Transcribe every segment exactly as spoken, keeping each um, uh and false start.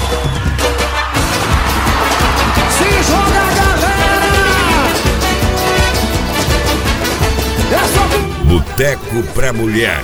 Se joga, galera! É só do Boteco pra Mulher.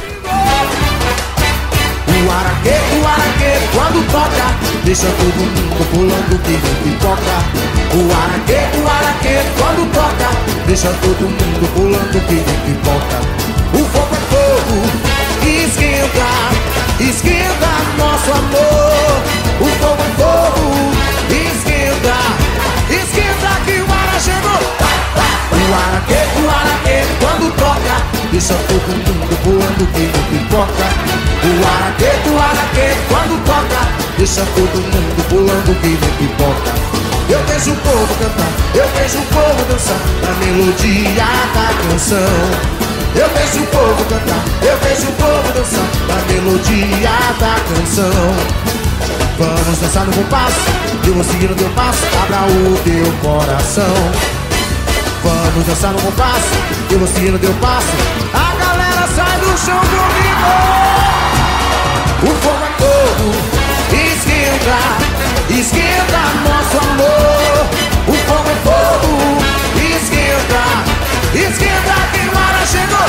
O araquê, o araquê, quando toca, deixa todo mundo pulando que nem pipoca. O araquê, o araquê, quando toca, deixa todo mundo pulando que nem pipoca. O fogo é fogo, esquenta, esquenta nosso amor. O fogo é fogo, esquenta, esquenta que o ara chegou. O araquê, o araquê, quando toca, deixa todo mundo pulando que nem pipoca. O araquê, o araquê, quando toca, deixa todo mundo pulando que nem pipoca. Eu vejo o povo cantar, eu vejo o povo dançar na melodia da canção. Eu vejo o povo cantar, eu vejo o povo dançar na melodia da canção. Vamos dançar no compasso, eu vou seguir o teu passo, abra o teu coração. Vamos dançar no compasso, eu vou seguir o teu passo, a galera sai do chão comigo. O fogo é fogo, esquenta, esquenta nosso amor. O fogo é fogo, esquenta, esquenta que o ara chegou.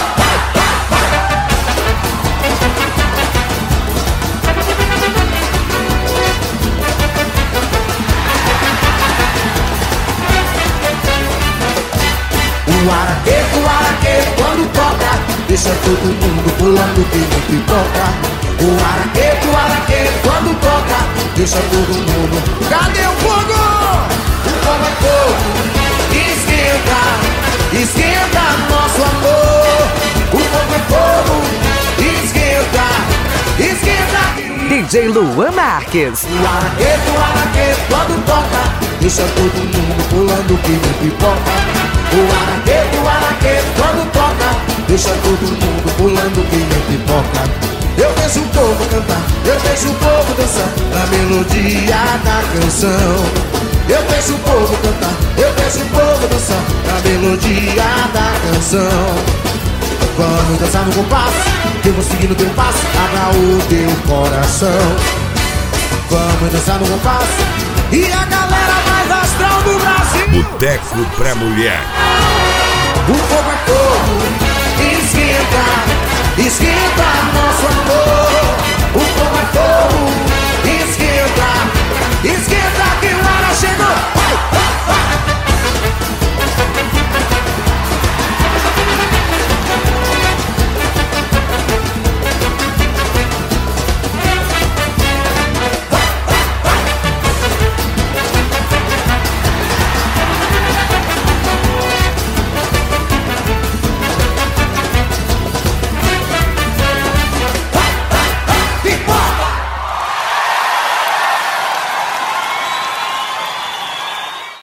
O araquê, o araquê, quando toca, deixa todo mundo pulando que nem pipoca. O araquê, o araquê, quando toca, deixa todo mundo. Cadê o fogo? O fogo é fogo, esquenta, esquenta nosso amor. O fogo é fogo, esquenta, esquenta. D J Luan Marques. O araquê, o araquê, quando toca, deixa todo mundo pulando que nem pipoca. O araquê, o araquê, quando toca, deixa todo mundo pulando que nem pipoca. Eu vejo o povo cantar, eu vejo o povo dançar na melodia da canção. Eu vejo o povo cantar, eu vejo o povo dançar na melodia da canção. Vamos dançar no compasso, eu vou seguir no teu passo, abra o teu coração. Vamos dançar no compasso e a galera mais astral do Brasil. Boteco pra Mulher. O fogo é fogo, esquenta, esquenta nosso amor. O fogo é fogo,